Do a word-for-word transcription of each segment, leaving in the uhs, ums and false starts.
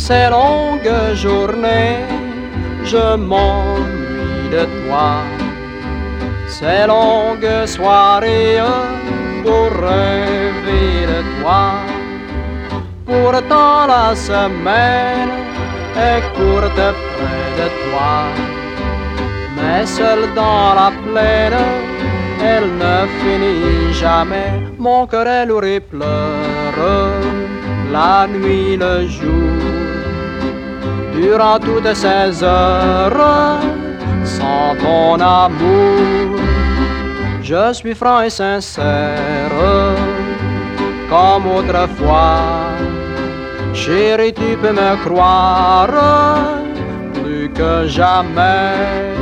ces longues journées, je m'ennuie de toi. Ces longues soirées pour rêver de toi. Pourtant la semaine est courte près de toi. Mais seule dans la plaine, elle ne finit jamais. Mon cœur est lourd et pleure, la nuit, le jour. Durant toutes ces heures, sans ton amour, je suis franc et sincère, comme autrefois. Chérie, tu peux me croire, plus que jamais.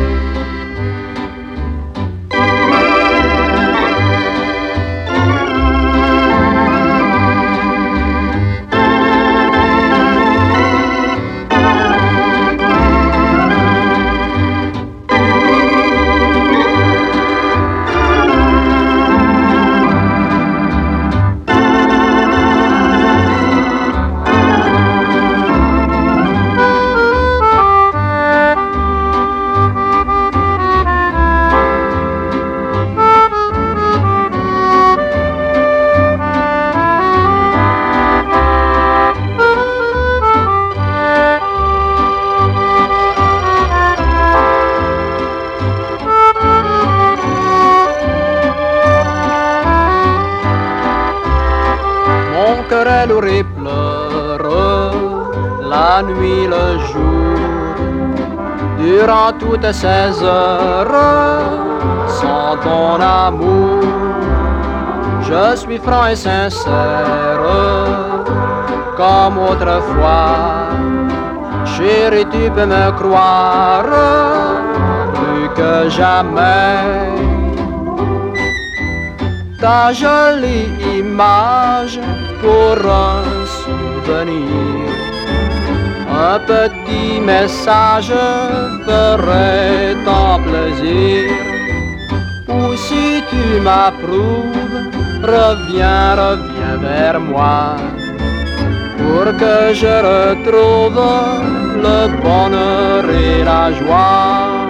Mon cœur est lourd et pleure, la nuit, le jour. Durant toutes ces heures, sans ton amour, je suis franc et sincère, comme autrefois. Chérie, tu peux me croire, plus que jamais. Ta jolie image pour un souvenir, un petit message ferait tant plaisir. Ou si tu m'approuves, reviens, reviens vers moi, pour que je retrouve le bonheur et la joie.